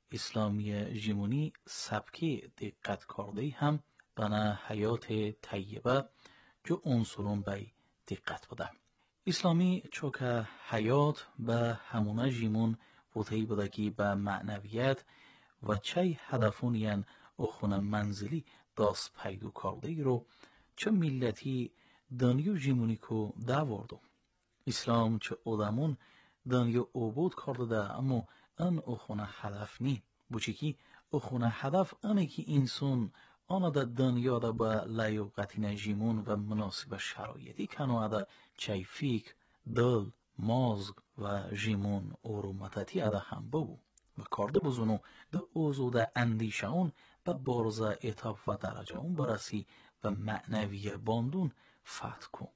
اسلامی جیمونی سبکی دقت کرده هم بنا حیات طیبه جو عنصرون بی دقت بوده. اسلامی چوکه حیات به همونه جیمون بوده بوده که به معنویت و چه هدفون یعن اخون منزلی داست پیدو کرده رو چه ملتی دنیو جیمونی که داوردو. اسلام چه آدمون دنیو عبود کرده ده اما ان اخون هدف نی بوچه که اخون هدف انه که انسان آنها در دنیا دا با لیاقت نجیمون و مناسب شرایطی کنو دا چای فیک، دل، مازگ و جیمون اورومتتی ادا هم ببو و کارده بزونو دا اوزو دا اندیشه اون با بارزه اتاب و درجه اون برسی و معنوی باندون فتح کن.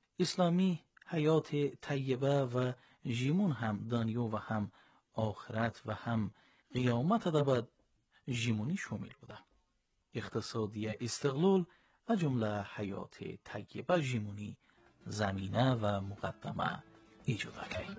اسلامی حیات طیبه و جیمون هم دنیا و هم آخرت و هم قیامت دا با جیمونی شامل بوده. اقتصادی استقلال و جمله حیات طیبه جیمونی زمینه و مقدمه ایجاد کرد.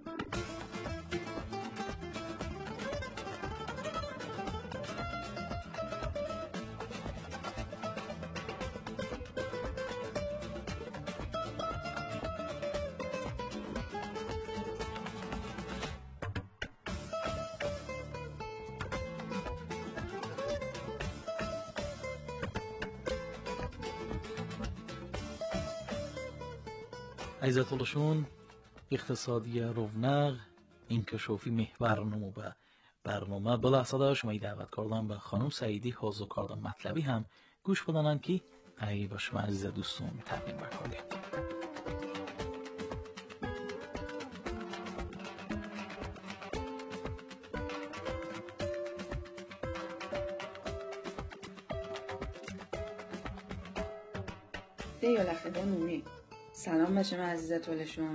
عزت طلشون اقتصادی رونق انکشافی محور نمو به برنامه بلا صدا شما دعوت کردم به خانم سعیدی حاضر کردم مطلبی هم گوش بدانن که ای با شما عزیز دوستون تقدیم بکنیم. دیالخدان اومی سلام به شما عزیز طلشون.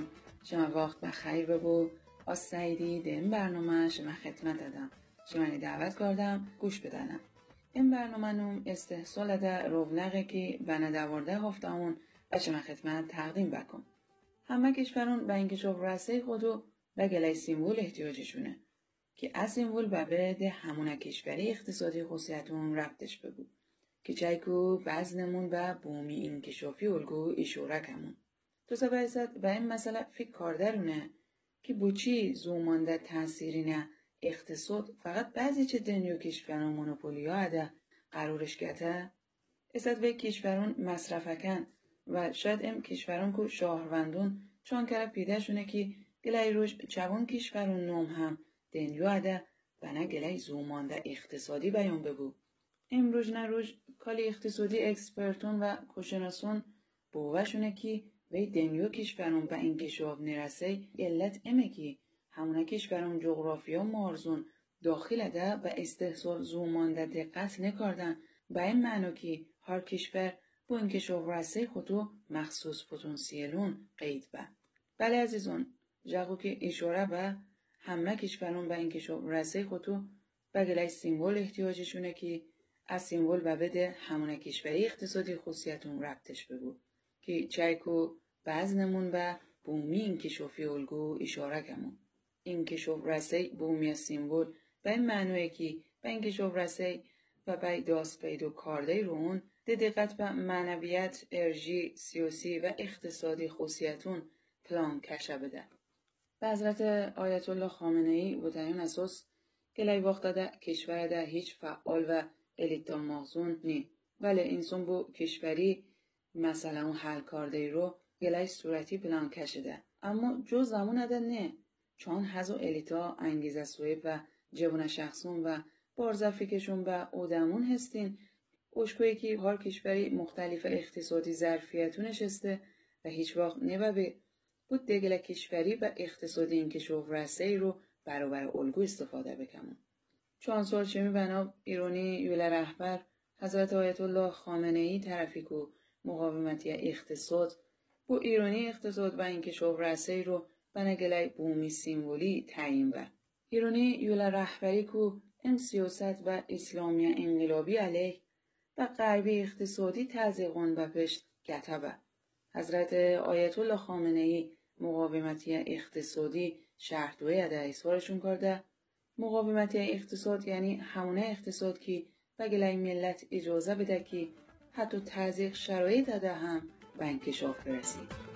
شما وقت بخیر ببو از سعیدی دیم برنامه شما خدمت دادم شما دعوت کردم گوش بدنم این برنامه نوم استحصال ده رونقه که بنا دوارده هفتمون و شما خدمت تقدیم بکن همه کشورون به انکشاف رسه خودو و گلای سیمبول احتیاجشونه که از سیمبول به بده همون کشوری اقتصادی خصوصیتون ربطش بگو که چایکو بزنمون و بومی انکشافی الگو اشاره کمون تو سبایزد به این مسئله فکر کاردرونه که بوچی زومانده تأثیری نه اقتصاد فقط بعضی چه دنیو کشوران مونوپولی ها عده قرارش گته ازد به کشوران مصرفکن و شاید ام کشوران که شهروندون چون کره پیده شونه که گلای روش جوان کشوران نوم هم دنیو عده بنا گلای زومانده اقتصادی بیان بگو امروز نه روز کالی اقتصادی اکسپرتون و کوشناسون بوشونه که وی دنیو کشورون به این کشاف نرسه علت امه که همونه کشورون جغرافیا مارزون داخل ده و استحصال زومانده دقت نکردن به این معنی که هر کشور با این کشاف رسه خودو مخصوص پتانسیلون قید به بله عزیزون جاگو که اشاره به همه کشورون به این کشاف رسه خودو به گلای سیمبول احتیاجشونه که از سیمبول به بده همونه کشوری اقتصادی خصوصیتون ربطش بگو که چایکو بزنمون به بومی انکشافی الگو اشاره کمون انکشاف رسه بومی سیمبول به این معنیه که به انکشاف رسه و به داست پیدا کارده رو اون ده دقت به معنویت، ارژی، سیاسی و اقتصادی خصوصیتون پلان کشه بده. به حضرت آیت الله خامنه ای بودن اساس گلای وقت ده کشور ده هیچ فعال و الیتا مغزون نی ولی انسان بو کشوری مثلا اون حل کرده رو گلای صورتی پلان کشیده اما جو زمان ده نه چون هزو الیتا انگیزه سویب و جوان شخصون و بارزفیکشون به اودمون هستین اشکویی که هر کشوری مختلف اقتصادی ظرفیتونش هسته و هیچ وقت نبه بود دگل کشوری و اقتصادی انکشاف رسه رو برابر الگو استفاده بکنم. چون سال چمی بنا ایرانی یول رهبر حضرت آیت الله خامنه ای طرفی که مقاومتی اقتصاد با ایرانی اقتصاد و انکشاف رسه رو بنا گلای بومی سیمبولی تعیین بر. ایرانی یول رهبری که این سیاست و اسلامی انقلابی علیه و غربی اقتصادی تزیقان و پشت گتبه. حضرت آیت الله خامنه ای مقاومتی اقتصادی شرح دوی عده ایسوارشون کرده. مقاومتی اقتصاد یعنی همونه اقتصاد که بگلای ملت اجازه بده که حتی تزیق شرایط عده هم به انکشاف برسید.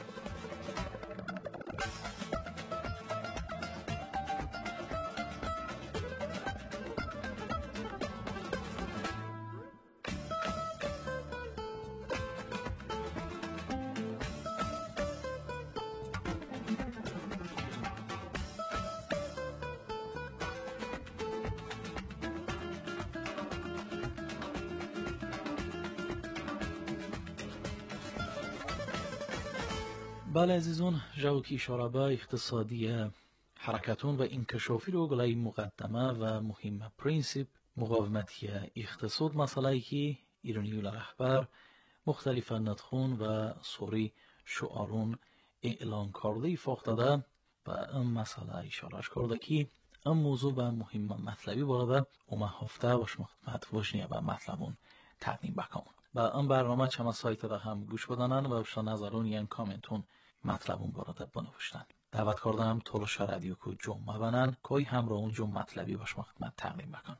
بله عزیزون جاو که اشاره به اقتصادی حرکتون و انکشافی رو گلای مقدمه و مهم پرینسیپ مقاومتی اقتصاد مسئله که ایرانی رهبر مختلف ندخون و سوری شعارون اعلان کرده فاخت داده و این مسئله اشارهش کرده که این موضوع به مهم مطلبی بارده اومه هفته باش مخدمت وشنیه به مطلبون تقدیم بکنم با این برنامه چما سایت را هم گوش بدانن و بشتا نظرون یا کامنتون مطلبون بارده بنوشتن دعوت کردم تولش رادیو کو جمعه بنن کوی همراه اون جمعه مطلبی باش مخدمت تقدیم بکن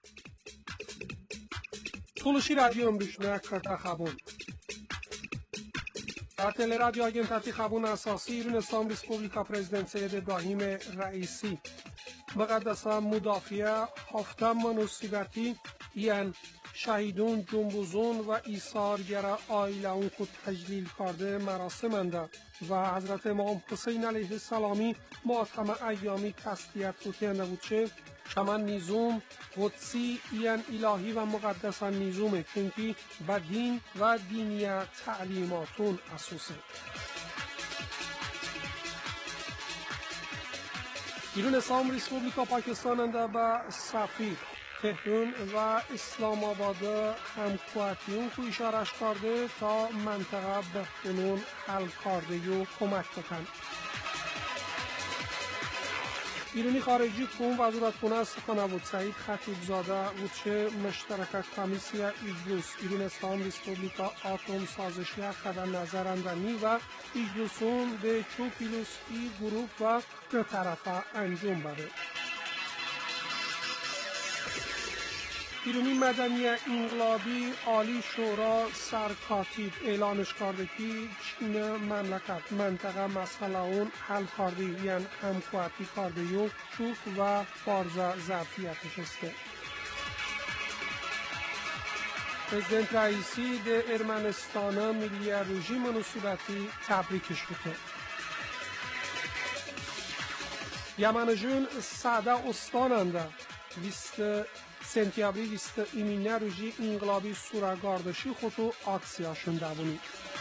تولشی رادیو امروشنه کرده خبون در تل رادیو آگنتاتی خبون اساسی ایران اسلام ریسپوبلیکا پرزیدنت سید ابراهیم رئیسی مقدسه مدافع هفته مناسبتی یعنی شهیدون جنبوزون و ایثارگر آیله اون خود تجلیل کرده مراسمند و حضرت امام حسین علیه السلامی ماتم ایامی تسلیت رو کنده بود چه چمن نیزوم قدسی این الهی و مقدس نیزومه چونکی و دین و دینی تعلیماتون اساسه ایران اسلام ریسپوبلیکا پاکستان انده به سفیر تهران و اسلام آباد همکواتیون کو اشارش کرده تا منطقه به خونون حل کرده و کمک بکن ایرانی خارجی کون وزارتخانه سخنابود سعید خطیبزاده وچه مشترک کمیسیا ایجلوس ایرانستان ریسپوبلیکا آتوم سازشی خدا نظرندنی و ایجلوسون به چوپیلوس ای گروپ و دو طرفه انجام بده. ایرانی مدنی انقلابی عالی شورا سرکاتیب اعلانش کرده که چین مملکت منطقه مسئله اون حل کرده یعنی همکواتی کرده و چوک و بارزا ظرفیتش است. پرزیدنت رئیسی ده ارمنستان ملی رژیم مناسبتی تبریکش بوده. یمنجون ساده استاننده بیست سنتیابری بیست ایمینه روژی انقلابی سورگاردشی خودو آکسیاشون دوونی.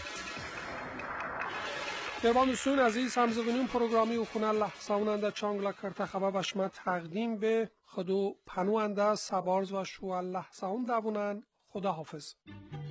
دیوانوسون عزیز همزگونیم پروگرامی و خونه لحظاوننده چانگلا کرتخبه بشما تقدیم به خودو پنوانده سبارز و شوال لحظاون دوونن. خدا حافظ.